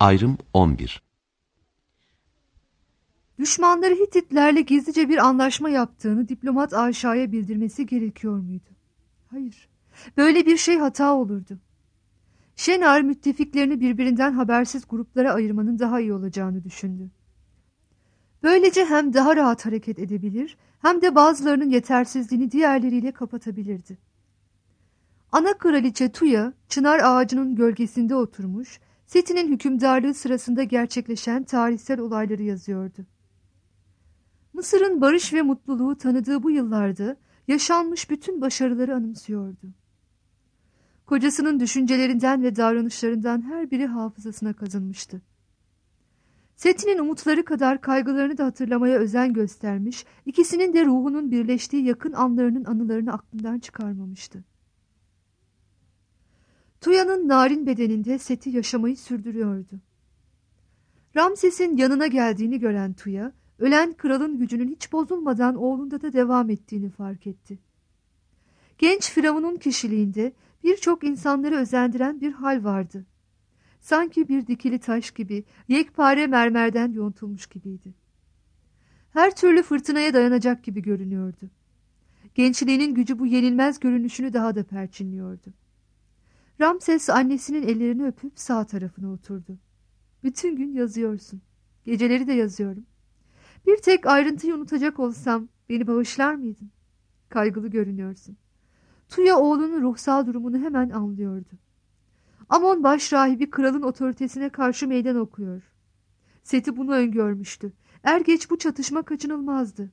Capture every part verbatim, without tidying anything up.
Ayrım on bir. Düşmanları Hititlerle gizlice bir anlaşma yaptığını diplomat Ayşa'ya bildirmesi gerekiyor muydu? Hayır, böyle bir şey hata olurdu. Şenar müttefiklerini birbirinden habersiz gruplara ayırmanın daha iyi olacağını düşündü. Böylece hem daha rahat hareket edebilir hem de bazılarının yetersizliğini diğerleriyle kapatabilirdi. Ana kraliçe Tuya, çınar ağacının gölgesinde oturmuş, Seti'nin hükümdarlığı sırasında gerçekleşen tarihsel olayları yazıyordu. Mısır'ın barış ve mutluluğu tanıdığı bu yıllarda yaşanmış bütün başarıları anımsıyordu. Kocasının düşüncelerinden ve davranışlarından her biri hafızasına kazınmıştı. Seti'nin umutları kadar kaygılarını da hatırlamaya özen göstermiş, ikisinin de ruhunun birleştiği yakın anlarının anılarını aklından çıkarmamıştı. Tuya'nın narin bedeninde Seti yaşamayı sürdürüyordu. Ramses'in yanına geldiğini gören Tuya, ölen kralın gücünün hiç bozulmadan oğlunda da devam ettiğini fark etti. Genç Firavun'un kişiliğinde birçok insanları özendiren bir hal vardı. Sanki bir dikili taş gibi, yekpare mermerden yontulmuş gibiydi. Her türlü fırtınaya dayanacak gibi görünüyordu. Gençliğinin gücü bu yenilmez görünüşünü daha da perçinliyordu. Ramses annesinin ellerini öpüp sağ tarafına oturdu. Bütün gün yazıyorsun. Geceleri de yazıyorum. Bir tek ayrıntıyı unutacak olsam beni bağışlar mıydın? Kaygılı görünüyorsun. Tuya oğlunun ruhsal durumunu hemen anlıyordu. Amon başrahibi kralın otoritesine karşı meydan okuyor. Seti bunu öngörmüştü. Er geç bu çatışma kaçınılmazdı.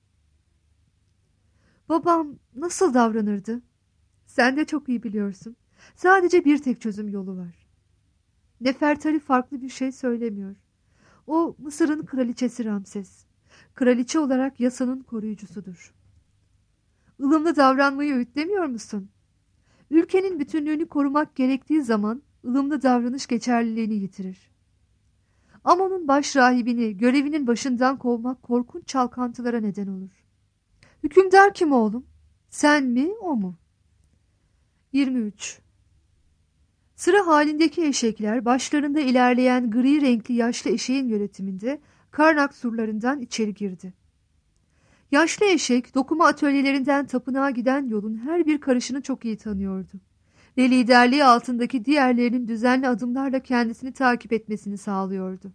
Babam nasıl davranırdı? Sen de çok iyi biliyorsun. Sadece bir tek çözüm yolu var. Nefertari farklı bir şey söylemiyor. O Mısır'ın kraliçesi Ramses. Kraliçe olarak yasanın koruyucusudur. Ilımlı davranmayı öğütlemiyor musun? Ülkenin bütünlüğünü korumak gerektiği zaman ılımlı davranış geçerliliğini yitirir. Amon'un başrahibini görevinin başından kovmak korkunç çalkantılara neden olur. Hükümdar kim oğlum? Sen mi, o mu? yirmi üç. Sıra halindeki eşekler başlarında ilerleyen gri renkli yaşlı eşeğin yönetiminde Karnak surlarından içeri girdi. Yaşlı eşek dokuma atölyelerinden tapınağa giden yolun her bir karışını çok iyi tanıyordu ve liderliği altındaki diğerlerinin düzenli adımlarla kendisini takip etmesini sağlıyordu.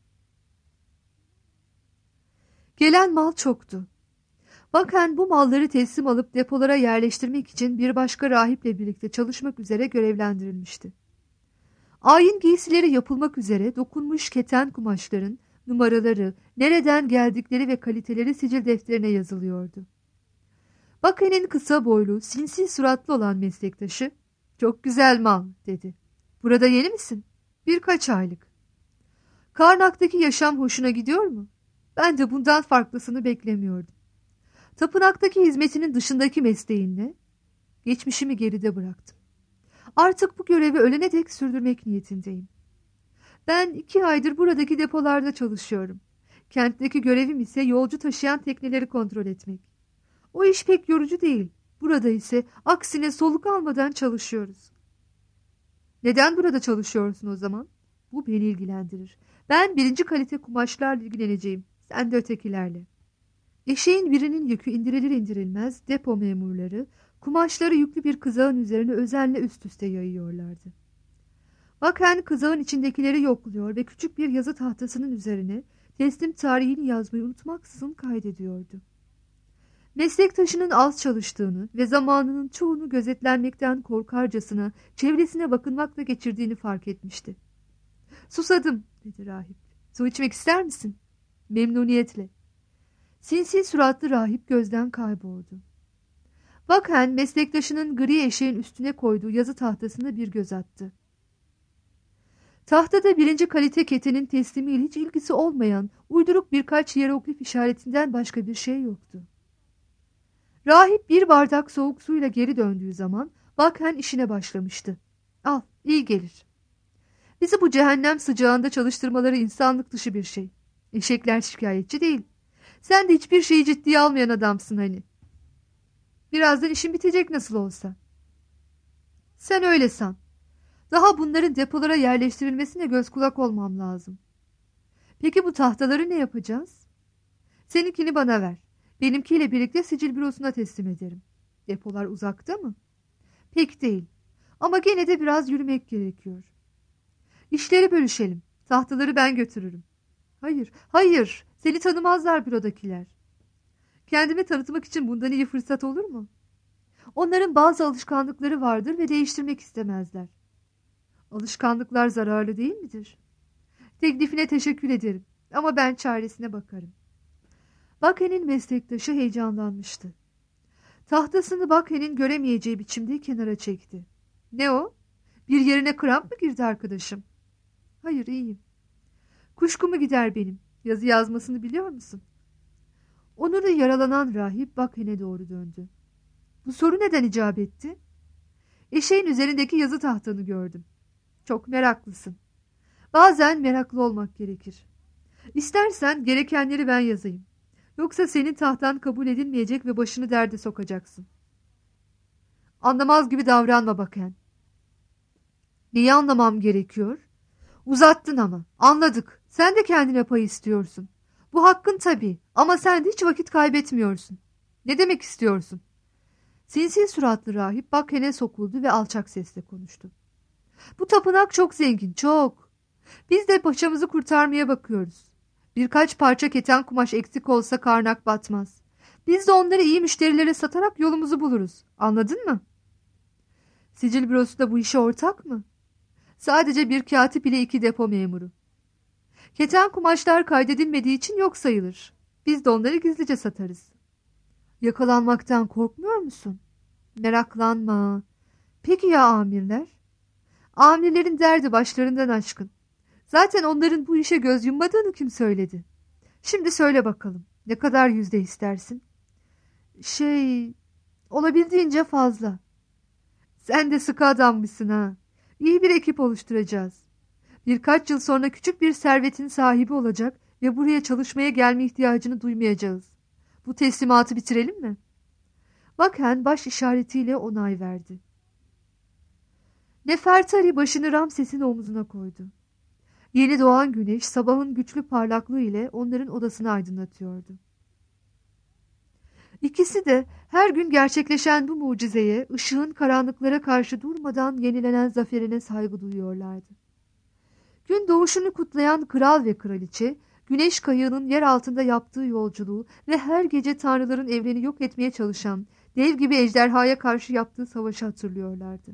Gelen mal çoktu. Bakan bu malları teslim alıp depolara yerleştirmek için bir başka rahiple birlikte çalışmak üzere görevlendirilmişti. Ayin giysileri yapılmak üzere dokunmuş keten kumaşların numaraları, nereden geldikleri ve kaliteleri sicil defterine yazılıyordu. Bakan'ın kısa boylu, sinsi suratlı olan meslektaşı, "Çok güzel mal," dedi. "Burada yeni misin?" "Birkaç aylık." "Karnak'taki yaşam hoşuna gidiyor mu?" "Ben de bundan farklısını beklemiyordum." "Tapınaktaki hizmetinin dışındaki mesleğin ne?" "Geçmişimi geride bıraktım. Artık bu görevi ölene dek sürdürmek niyetindeyim. Ben iki aydır buradaki depolarda çalışıyorum. Kentteki görevim ise yolcu taşıyan tekneleri kontrol etmek. O iş pek yorucu değil. Burada ise aksine soluk almadan çalışıyoruz." "Neden burada çalışıyorsun o zaman?" "Bu beni ilgilendirir. Ben birinci kalite kumaşlarla ilgileneceğim. Sen de ötekilerle." Eşeğin birinin yükü indirilir indirilmez depo memurları kumaşları yüklü bir kızağın üzerine özenle üst üste yayıyorlardı. Bakan kızağın içindekileri yokluyor ve küçük bir yazı tahtasının üzerine teslim tarihini yazmayı unutmaksızın kaydediyordu. Meslektaşının az çalıştığını ve zamanının çoğunu gözetlenmekten korkarcasına çevresine bakınmakla geçirdiğini fark etmişti. "Susadım," dedi rahip. "Su içmek ister misin?" "Memnuniyetle." Sinsi suratlı rahip gözden kayboldu. Bakan meslektaşının gri eşeğin üstüne koyduğu yazı tahtasına bir göz attı. Tahtada birinci kalite ketenin teslimiyle hiç ilgisi olmayan uyduruk birkaç hieroglif işaretinden başka bir şey yoktu. Rahip bir bardak soğuk suyla geri döndüğü zaman Bakan işine başlamıştı. "Al, iyi gelir. Bizi bu cehennem sıcağında çalıştırmaları insanlık dışı bir şey. Eşekler şikayetçi değil. Sen de hiçbir şeyi ciddiye almayan adamsın hani. Birazdan işin bitecek nasıl olsa." "Sen öyle san. Daha bunların depolara yerleştirilmesine göz kulak olmam lazım. Peki bu tahtaları ne yapacağız? Seninkini bana ver. Benimkiyle birlikte sicil bürosuna teslim ederim. Depolar uzakta mı? Pek değil. Ama gene de biraz yürümek gerekiyor. İşleri bölüşelim. Tahtaları ben götürürüm. Hayır, hayır. Seni tanımazlar bürodakiler. Kendimi tanıtmak için bundan iyi fırsat olur mu? Onların bazı alışkanlıkları vardır ve değiştirmek istemezler. Alışkanlıklar zararlı değil midir? Teklifine teşekkür ederim ama ben çaresine bakarım. Bakhen'in meslektaşı heyecanlanmıştı. Tahtasını Bakhen'in göremeyeceği biçimde kenara çekti. Ne o? Bir yerine kramp mı girdi arkadaşım? Hayır, iyiyim. Kuşkumu gider benim. Yazı yazmasını biliyor musun? Onuru yaralanan rahip Bakhen'e doğru döndü. Bu soru neden icap etti? Eşeğin üzerindeki yazı tahtanı gördüm. Çok meraklısın. Bazen meraklı olmak gerekir. İstersen gerekenleri ben yazayım. Yoksa senin tahtan kabul edilmeyecek ve başını derde sokacaksın. Anlamaz gibi davranma Bakhen. Neyi anlamam gerekiyor? Uzattın ama. Anladık. Sen de kendine pay istiyorsun. Bu hakkın tabii ama sen de hiç vakit kaybetmiyorsun. Ne demek istiyorsun? Sinsi suratlı rahip Bakhen'e sokuldu ve alçak sesle konuştu. Bu tapınak çok zengin, çok. Biz de paçamızı kurtarmaya bakıyoruz. Birkaç parça keten kumaş eksik olsa Karnak batmaz. Biz de onları iyi müşterilere satarak yolumuzu buluruz. Anladın mı? Sicil bürosu da bu işe ortak mı? Sadece bir katip ile iki depo memuru. Keten kumaşlar kaydedilmediği için yok sayılır. Biz de onları gizlice satarız. Yakalanmaktan korkmuyor musun? Meraklanma. Peki ya amirler? Amirlerin derdi başlarından aşkın. Zaten onların bu işe göz yummadığını kim söyledi? Şimdi söyle bakalım. Ne kadar yüzde istersin? Şey, olabildiğince fazla. Sen de sıkı adammışsın ha. İyi bir ekip oluşturacağız. Birkaç yıl sonra küçük bir servetin sahibi olacak ve buraya çalışmaya gelme ihtiyacını duymayacağız. Bu teslimatı bitirelim mi? Bakhen baş işaretiyle onay verdi. Nefertari başını Ramses'in omzuna koydu. Yeni doğan güneş sabahın güçlü parlaklığı ile onların odasını aydınlatıyordu. İkisi de her gün gerçekleşen bu mucizeye, ışığın karanlıklara karşı durmadan yenilenen zaferine saygı duyuyorlardı. Gün doğuşunu kutlayan kral ve kraliçe, güneş kayığının yer altında yaptığı yolculuğu ve her gece tanrıların evreni yok etmeye çalışan dev gibi ejderhaya karşı yaptığı savaşı hatırlıyorlardı.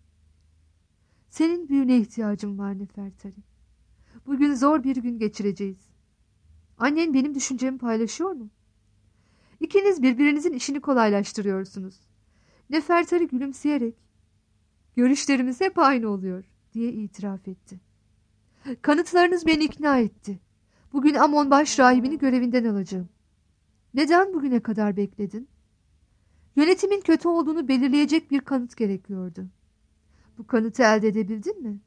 Senin büyüne ihtiyacım var Nefertari. Bugün zor bir gün geçireceğiz. Annen benim düşüncemi paylaşıyor mu? İkiniz birbirinizin işini kolaylaştırıyorsunuz. Nefertari gülümseyerek, görüşlerimiz hep aynı oluyor diye itiraf etti. Kanıtlarınız beni ikna etti. Bugün Amon baş rahibini görevinden alacağım. Neden bugüne kadar bekledin? Yönetimin kötü olduğunu belirleyecek bir kanıt gerekiyordu. Bu kanıtı elde edebildin mi?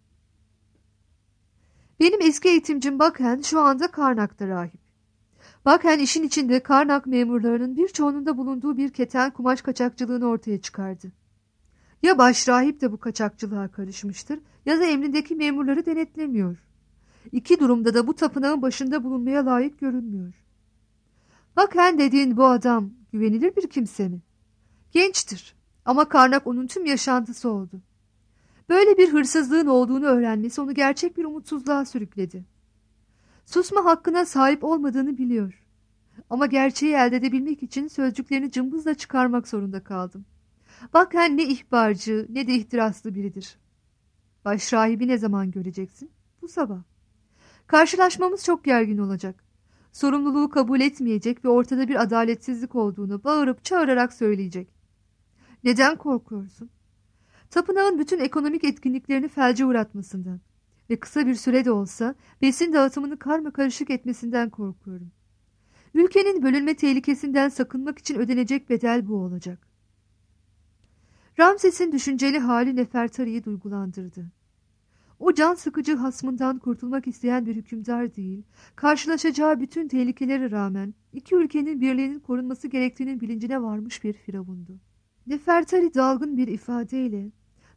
Benim eski eğitimcim Bakhen şu anda Karnak'ta rahip. Bakhen işin içinde Karnak memurlarının birçoğunun da bulunduğu bir keten kumaş kaçakçılığını ortaya çıkardı. Ya başrahip de bu kaçakçılığa karışmıştır ya da emrindeki memurları denetlemiyor. İki durumda da bu tapınağın başında bulunmaya layık görünmüyor. Bakhen dediğin bu adam güvenilir bir kimse mi? Gençtir ama Karnak onun tüm yaşantısı oldu. Böyle bir hırsızlığın olduğunu öğrenmesi onu gerçek bir umutsuzluğa sürükledi. Susma hakkına sahip olmadığını biliyor. Ama gerçeği elde edebilmek için sözcüklerini cımbızla çıkarmak zorunda kaldım. Bakhen ne ihbarcı ne de ihtiraslı biridir. Başrahibi ne zaman göreceksin? Bu sabah. Karşılaşmamız çok gergin olacak. Sorumluluğu kabul etmeyecek ve ortada bir adaletsizlik olduğunu bağırıp çağırarak söyleyecek. Neden korkuyorsun? Tapınağın bütün ekonomik etkinliklerini felce uğratmasından ve kısa bir sürede olsa besin dağıtımını karmakarışık etmesinden korkuyorum. Ülkenin bölünme tehlikesinden sakınmak için ödenecek bedel bu olacak. Ramses'in düşünceli hali Nefertari'yi duygulandırdı. O can sıkıcı hasmından kurtulmak isteyen bir hükümdar değil, karşılaşacağı bütün tehlikelere rağmen iki ülkenin birliğinin korunması gerektiğinin bilincine varmış bir firavundu. Nefertari dalgın bir ifadeyle,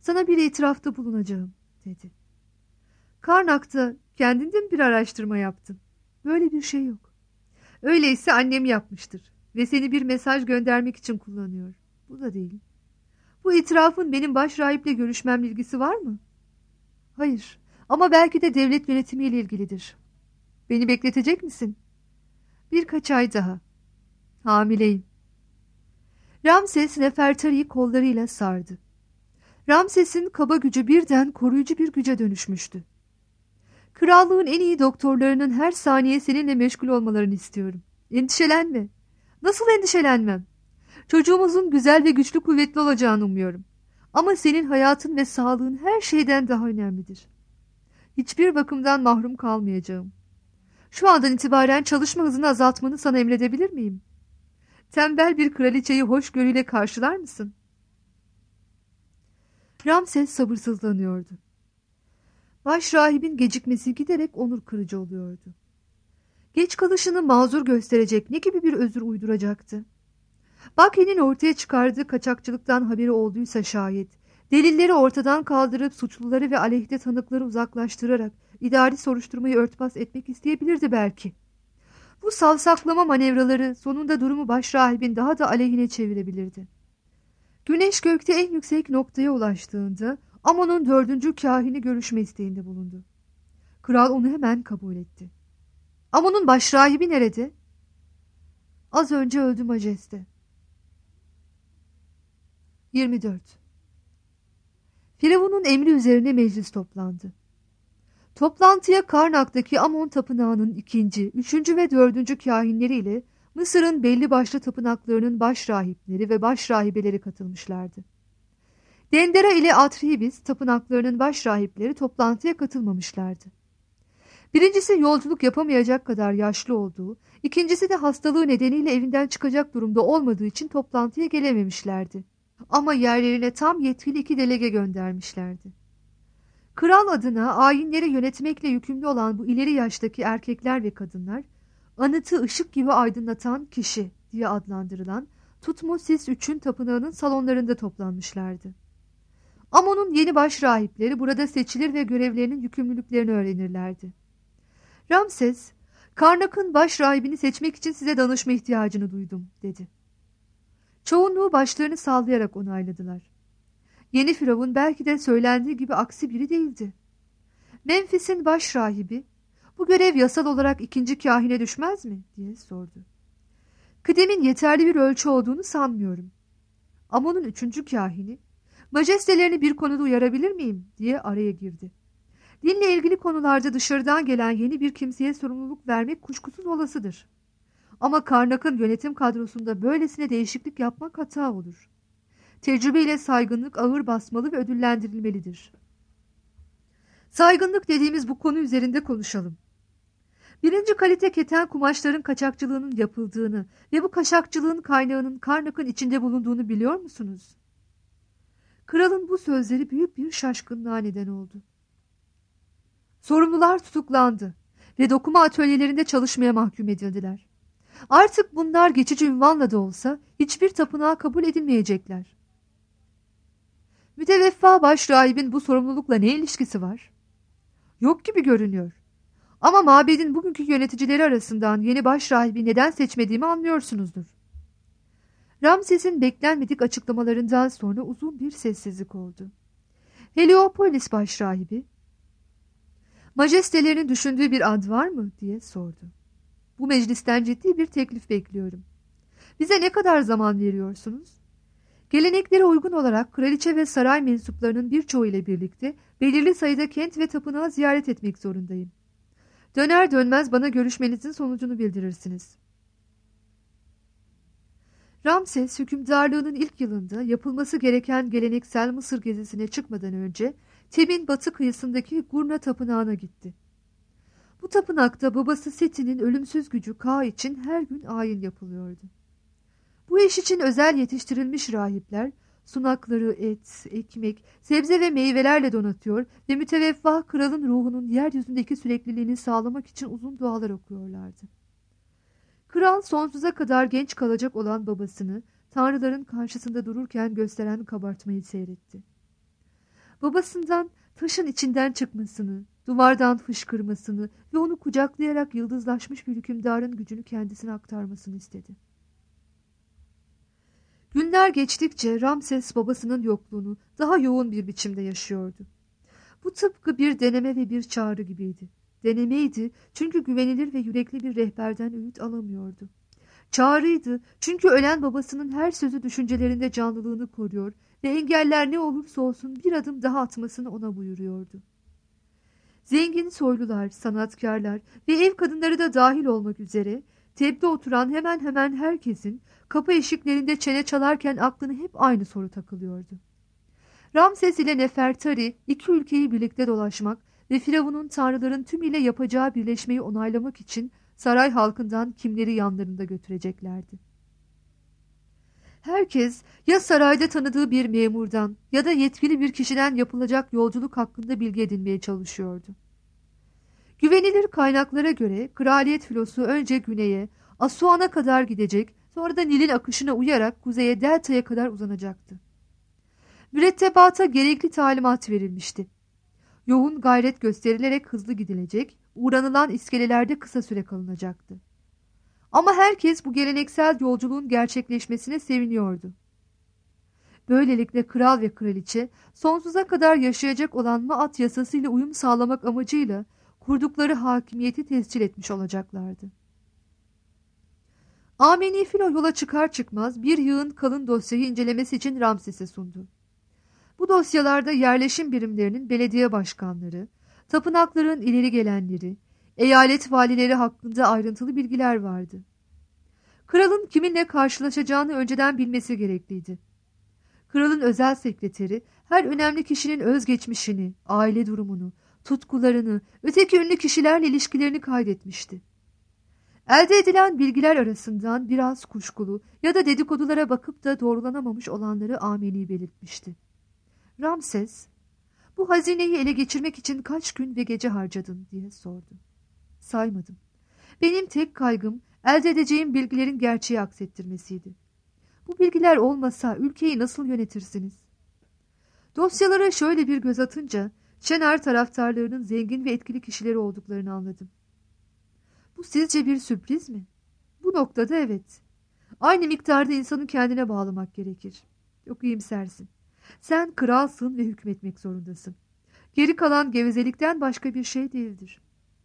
Sana bir itirafta bulunacağım, dedi. Karnak'ta kendinde mi bir araştırma yaptın? Böyle bir şey yok. Öyleyse annem yapmıştır ve seni bir mesaj göndermek için kullanıyor. Bu da değil. Bu itirafın benim baş rahiple görüşmemle ilgisi var mı? Hayır, ama belki de devlet yönetimiyle ilgilidir. Beni bekletecek misin? Birkaç ay daha. Hamileyim. Ramses Nefertari'yi kollarıyla sardı. Ramses'in kaba gücü birden koruyucu bir güce dönüşmüştü. Krallığın en iyi doktorlarının her saniye seninle meşgul olmalarını istiyorum. Endişelenme. Nasıl endişelenmem? Çocuğumuzun güzel ve güçlü kuvvetli olacağını umuyorum. Ama senin hayatın ve sağlığın her şeyden daha önemlidir. Hiçbir bakımdan mahrum kalmayacağım. Şu andan itibaren çalışma hızını azaltmanı sana emredebilir miyim? Tembel bir kraliçeyi hoşgörüyle karşılar mısın? Ramses sabırsızlanıyordu. Başrahibin gecikmesi giderek onur kırıcı oluyordu. Geç kalışını mazur gösterecek ne gibi bir özür uyduracaktı? Baki'nin ortaya çıkardığı kaçakçılıktan haberi olduysa şayet, delilleri ortadan kaldırıp suçluları ve aleyhte tanıkları uzaklaştırarak idari soruşturmayı örtbas etmek isteyebilirdi belki. Bu savsaklama manevraları sonunda durumu başrahibin daha da aleyhine çevirebilirdi. Güneş gökte en yüksek noktaya ulaştığında Amon'un dördüncü kahini görüşme isteğinde bulundu. Kral onu hemen kabul etti. Amon'un başrahibi nerede? Az önce öldü majeste. yirmi dört. Firavun'un emri üzerine meclis toplandı. Toplantıya Karnak'taki Amon tapınağının ikinci, üçüncü ve dördüncü kahinleriyle Mısır'ın belli başlı tapınaklarının başrahipleri ve başrahibeleri katılmışlardı. Dendera ile Atribis tapınaklarının başrahipleri toplantıya katılmamışlardı. Birincisi yolculuk yapamayacak kadar yaşlı olduğu, ikincisi de hastalığı nedeniyle evinden çıkacak durumda olmadığı için toplantıya gelememişlerdi. Ama yerlerine tam yetkili iki delege göndermişlerdi. Kral adına ayinleri yönetmekle yükümlü olan bu ileri yaştaki erkekler ve kadınlar, anıtı ışık gibi aydınlatan kişi diye adlandırılan Tutmosis üçün tapınağının salonlarında toplanmışlardı. Amon'un yeni başrahipleri burada seçilir ve görevlerinin yükümlülüklerini öğrenirlerdi. Ramses, Karnak'ın başrahibini seçmek için size danışma ihtiyacını duydum, dedi. Çoğunluğu başlarını sallayarak onayladılar. Yeni Firavun belki de söylendiği gibi aksi biri değildi. Memphis'in başrahibi, bu görev yasal olarak ikinci kahine düşmez mi, diye sordu. Kıdemin yeterli bir ölçü olduğunu sanmıyorum. Amon'un üçüncü kahini, majestelerini bir konuda uyarabilir miyim, diye araya girdi. Dinle ilgili konularda dışarıdan gelen yeni bir kimseye sorumluluk vermek kuşkusuz olasıdır. Ama Karnak'ın yönetim kadrosunda böylesine değişiklik yapmak hata olur. Tecrübeyle saygınlık ağır basmalı ve ödüllendirilmelidir. Saygınlık dediğimiz bu konu üzerinde konuşalım. Birinci kalite keten kumaşların kaçakçılığının yapıldığını ve bu kaçakçılığın kaynağının Karnak'ın içinde bulunduğunu biliyor musunuz? Kralın bu sözleri büyük bir şaşkınlığa neden oldu. Sorumlular tutuklandı ve dokuma atölyelerinde çalışmaya mahkum edildiler. Artık bunlar geçici ünvanla da olsa hiçbir tapınağa kabul edilmeyecekler. Müteveffa başrahibin bu sorumlulukla ne ilişkisi var? Yok gibi görünüyor. Ama mabedin bugünkü yöneticileri arasından yeni başrahibi neden seçmediğimi anlıyorsunuzdur. Ramses'in beklenmedik açıklamalarından sonra uzun bir sessizlik oldu. Heliopolis başrahibi, majestelerinin düşündüğü bir ad var mı, diye sordu. Bu meclisten ciddi bir teklif bekliyorum. Bize ne kadar zaman veriyorsunuz? Geleneklere uygun olarak kraliçe ve saray mensuplarının birçoğu ile birlikte belirli sayıda kent ve tapınağı ziyaret etmek zorundayım. Döner dönmez bana görüşmenizin sonucunu bildirirsiniz. Ramses hükümdarlığının ilk yılında yapılması gereken geleneksel Mısır gezisine çıkmadan önce Teb'in batı kıyısındaki Gurna tapınağına gitti. Bu tapınakta babası Seti'nin ölümsüz gücü Ka için her gün ayin yapılıyordu. Bu iş için özel yetiştirilmiş rahipler sunakları et, ekmek, sebze ve meyvelerle donatıyor ve müteveffa kralın ruhunun yeryüzündeki sürekliliğini sağlamak için uzun dualar okuyorlardı. Kral sonsuza kadar genç kalacak olan babasını tanrıların karşısında dururken gösteren kabartmayı seyretti. babasından taşın içinden çıkmasını, duvardan fışkırmasını ve onu kucaklayarak yıldızlaşmış bir hükümdarın gücünü kendisine aktarmasını istedi. Günler geçtikçe Ramses babasının yokluğunu daha yoğun bir biçimde yaşıyordu. Bu tıpkı bir deneme ve bir çağrı gibiydi. Denemeydi çünkü güvenilir ve yürekli bir rehberden öğüt alamıyordu. Çağrıydı çünkü ölen babasının her sözü düşüncelerinde canlılığını koruyor ve engeller ne olursa olsun bir adım daha atmasını ona buyuruyordu. Zengin soylular, sanatkarlar ve ev kadınları da dahil olmak üzere tepede oturan hemen hemen herkesin kapı eşiklerinde çene çalarken aklına hep aynı soru takılıyordu. Ramses ile Nefertari iki ülkeyi birlikte dolaşmak ve Firavun'un tanrıların tümüyle yapacağı birleşmeyi onaylamak için saray halkından kimleri yanlarında götüreceklerdi. Herkes ya sarayda tanıdığı bir memurdan ya da yetkili bir kişiden yapılacak yolculuk hakkında bilgi edinmeye çalışıyordu. Güvenilir kaynaklara göre kraliyet filosu önce güneye, Asuan'a kadar gidecek, sonra da Nil'in akışına uyarak kuzeye deltaya kadar uzanacaktı. Mürettebata gerekli talimat verilmişti. Yoğun gayret gösterilerek hızlı gidilecek, uğranılan iskelelerde kısa süre kalınacaktı. Ama herkes bu geleneksel yolculuğun gerçekleşmesine seviniyordu. Böylelikle kral ve kraliçe sonsuza kadar yaşayacak olan Maat yasasıyla uyum sağlamak amacıyla kurdukları hakimiyeti tescil etmiş olacaklardı. Amenifilo yola çıkar çıkmaz bir yığın kalın dosyayı incelemesi için Ramses'e sundu. Bu dosyalarda yerleşim birimlerinin belediye başkanları, tapınakların ileri gelenleri, eyalet valileri hakkında ayrıntılı bilgiler vardı. Kralın kiminle karşılaşacağını önceden bilmesi gerekliydi. Kralın özel sekreteri her önemli kişinin özgeçmişini, aile durumunu, tutkularını, öteki ünlü kişilerle ilişkilerini kaydetmişti. Elde edilen bilgiler arasından biraz kuşkulu ya da dedikodulara bakıp da doğrulanamamış olanları ameni belirtmişti. Ramses, "Bu hazineyi ele geçirmek için kaç gün ve gece harcadın?" diye sordu. "Saymadım. Benim tek kaygım elde edeceğim bilgilerin gerçeği aksettirmesiydi. Bu bilgiler olmasa ülkeyi nasıl yönetirsiniz?" Dosyalara şöyle bir göz atınca Şener taraftarlarının zengin ve etkili kişileri olduklarını anladım. "Bu sizce bir sürpriz mi?" "Bu noktada evet. Aynı miktarda insanı kendine bağlamak gerekir. Yok, iyimsersin. Sen kralsın ve hükmetmek zorundasın. Geri kalan gevezelikten başka bir şey değildir."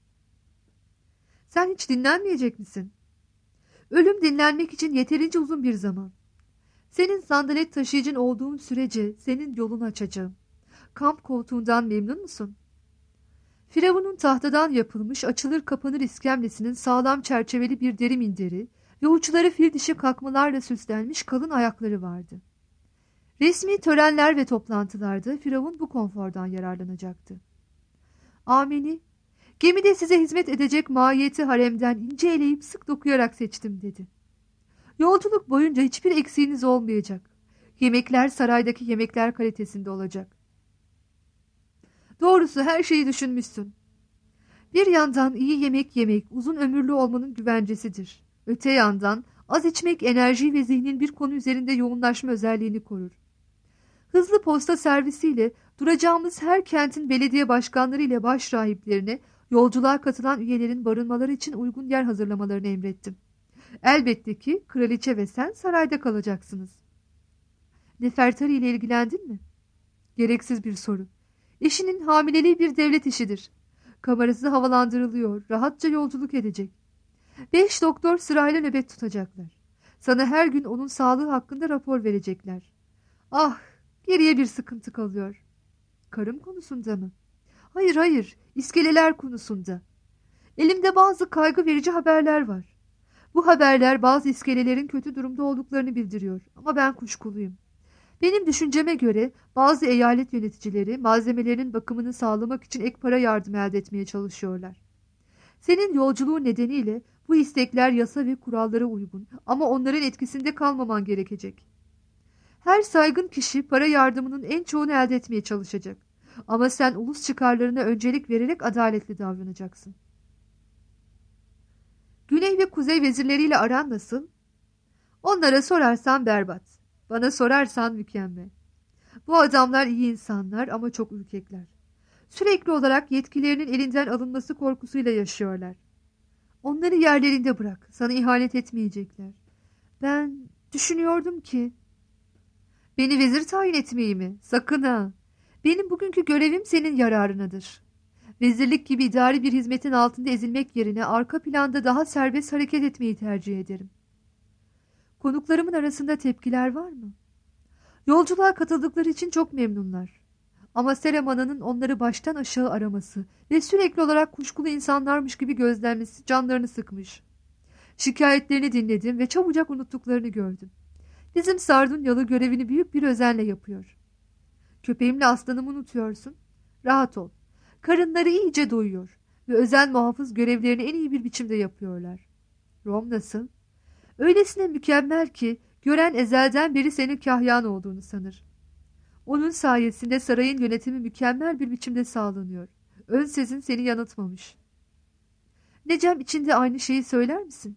"Sen hiç dinlenmeyecek misin?" "Ölüm dinlenmek için yeterince uzun bir zaman. Senin sandalet taşıyıcın olduğun sürece senin yolunu açacağım. Kamp koltuğundan memnun musun?" Firavun'un tahtadan yapılmış açılır kapanır iskemlesinin sağlam çerçeveli bir deri minderi ve uçları fil dişi kakmalarla süslenmiş kalın ayakları vardı. Resmi törenler ve toplantılarda Firavun bu konfordan yararlanacaktı. "Ameni, gemide size hizmet edecek mahiyeti haremden ince eleyip sık dokuyarak seçtim," dedi. "Yolculuk boyunca hiçbir eksiğiniz olmayacak. Yemekler saraydaki yemekler kalitesinde olacak. Doğrusu her şeyi düşünmüşsün. Bir yandan iyi yemek yemek uzun ömürlü olmanın güvencesidir. Öte yandan az içmek enerji ve zihnin bir konu üzerinde yoğunlaşma özelliğini korur. Hızlı posta servisiyle duracağımız her kentin belediye başkanları ile baş rahiplerine yolculuğa katılan üyelerin barınmaları için uygun yer hazırlamalarını emrettim. Elbette ki kraliçe ve sen sarayda kalacaksınız." "Nefertari ile ilgilendin mi?" "Gereksiz bir soru. Eşinin hamileliği bir devlet işidir. Kamerası havalandırılıyor, rahatça yolculuk edecek. Beş doktor sırayla nöbet tutacaklar. Sana her gün onun sağlığı hakkında rapor verecekler. Ah, geriye bir sıkıntı kalıyor." "Karım konusunda mı?" "Hayır hayır, iskeleler konusunda. Elimde bazı kaygı verici haberler var. Bu haberler bazı iskelelerin kötü durumda olduklarını bildiriyor ama ben kuşkuluyum. Benim düşünceme göre bazı eyalet yöneticileri malzemelerinin bakımını sağlamak için ek para yardım elde etmeye çalışıyorlar. Senin yolculuğun nedeniyle bu istekler yasa ve kurallara uygun ama onların etkisinde kalmaman gerekecek. Her saygın kişi para yardımının en çoğunu elde etmeye çalışacak. Ama sen ulus çıkarlarına öncelik vererek adaletli davranacaksın." "Güney ve kuzey vezirleriyle aran nasıl?" "Onlara sorarsan berbat. Bana sorarsan mükemmel. Bu adamlar iyi insanlar ama çok ürkekler. Sürekli olarak yetkilerinin elinden alınması korkusuyla yaşıyorlar. Onları yerlerinde bırak, sana ihanet etmeyecekler. Ben düşünüyordum ki... Beni vezir tayin etmeyi mi? Sakın ha! Benim bugünkü görevim senin yararınadır. Vezirlik gibi idari bir hizmetin altında ezilmek yerine arka planda daha serbest hareket etmeyi tercih ederim. Konuklarımın arasında tepkiler var mı? Yolculuğa katıldıkları için çok memnunlar. Ama Seramana'nın onları baştan aşağı araması ve sürekli olarak kuşkulu insanlarmış gibi gözlenmesi canlarını sıkmış. Şikayetlerini dinledim ve çabucak unuttuklarını gördüm. Bizim Sardunyalı görevini büyük bir özenle yapıyor. Köpeğimle aslanımı unutuyorsun. Rahat ol. Karınları iyice doyuyor ve özel muhafız görevlerini en iyi bir biçimde yapıyorlar. Rom nasıl? Öylesine mükemmel ki gören ezelden beri senin kahyan olduğunu sanır. Onun sayesinde sarayın yönetimi mükemmel bir biçimde sağlanıyor. Ön sezin seni yanıltmamış. Necem içinde aynı şeyi söyler misin?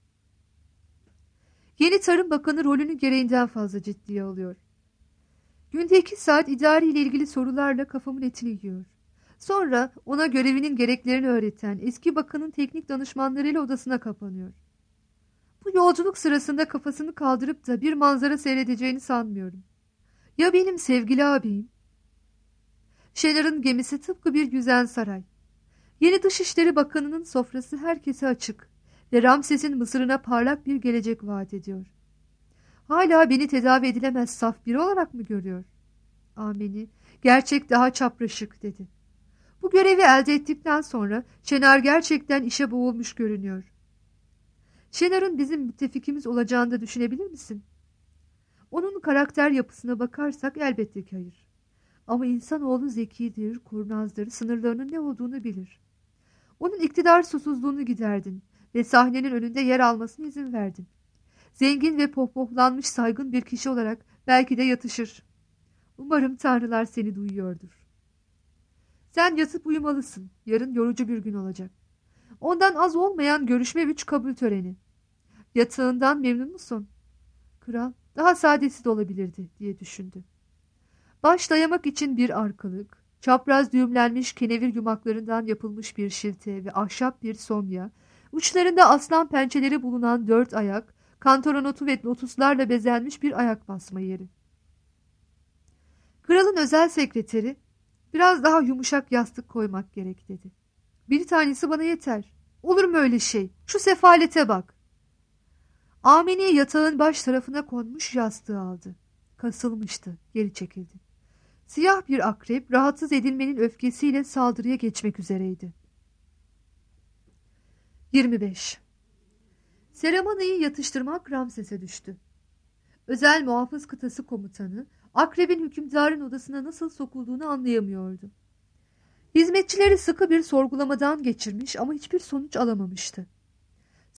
Yeni Tarım Bakanı rolünü gereğinden fazla ciddiye alıyor. Günde iki saat idari ile ilgili sorularla kafamın etini yiyor. Sonra ona görevinin gereklerini öğreten eski bakanın teknik danışmanlarıyla odasına kapanıyor. Bu yolculuk sırasında kafasını kaldırıp da bir manzara seyredeceğini sanmıyorum. Ya benim sevgili abim? Şener'in gemisi tıpkı bir güzel saray. Yeni Dışişleri Bakanı'nın sofrası herkese açık ve Ramses'in Mısır'ına parlak bir gelecek vaat ediyor. Hala beni tedavi edilemez saf biri olarak mı görüyor? Ameni, gerçek daha çapraşık dedi. Bu görevi elde ettikten sonra Şener gerçekten işe boğulmuş görünüyor. Şener'in bizim müttefikimiz olacağını da düşünebilir misin? Onun karakter yapısına bakarsak elbette ki hayır. Ama insanoğlu zekidir, kurnazdır, sınırlarının ne olduğunu bilir. Onun iktidar susuzluğunu giderdin ve sahnenin önünde yer almasına izin verdin. Zengin ve pohpohlanmış saygın bir kişi olarak belki de yatışır. Umarım tanrılar seni duyuyordur. Sen yatıp uyumalısın. Yarın yorucu bir gün olacak. Ondan az olmayan görüşme güç kabul töreni. Yatağından memnun musun? Kral, daha sadesi de olabilirdi diye düşündü. Baş dayamak için bir arkalık, çapraz düğümlenmiş kenevir yumaklarından yapılmış bir şilte ve ahşap bir somya, uçlarında aslan pençeleri bulunan dört ayak, kantoronotu ve lotuslarla bezenmiş bir ayak basma yeri. Kralın özel sekreteri, biraz daha yumuşak yastık koymak gerek dedi. Bir tanesi bana yeter. Olur mu öyle şey? Şu sefalete bak. Ameni yatağın baş tarafına konmuş yastığı aldı. Kasılmıştı, geri çekildi. Siyah bir akrep rahatsız edilmenin öfkesiyle saldırıya geçmek üzereydi. yirmi beş. Seramana'yı yatıştırmak Ramses'e düştü. Özel muhafız kıtası komutanı, akrebin hükümdarın odasına nasıl sokulduğunu anlayamıyordu. Hizmetçileri sıkı bir sorgulamadan geçirmiş ama hiçbir sonuç alamamıştı.